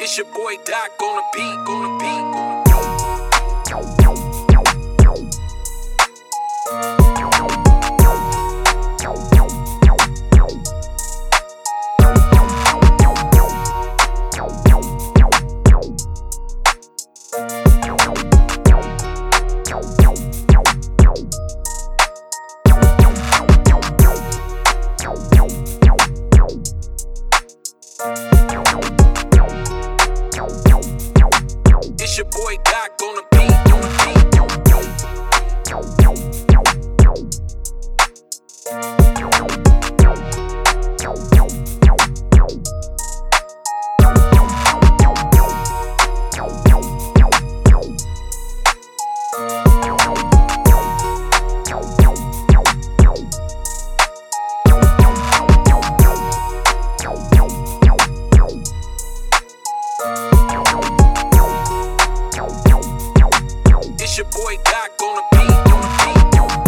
It's your boy Doc on the beat, on the beat. It's your boy Doc on the beat, on the beat. It's your boy Doc on the beat, on the beat.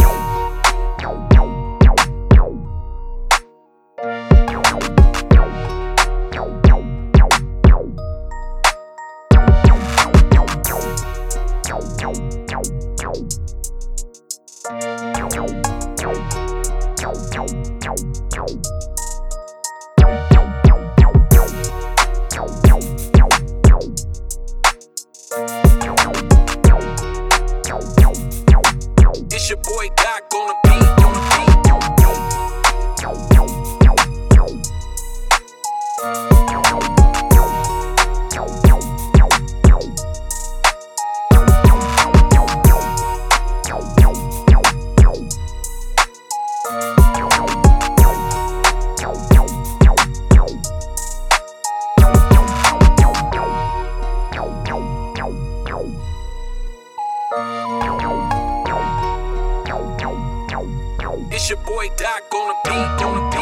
It's your boy Doc on the beat, on the beat. It's your boy Doc on the beat, on the beat.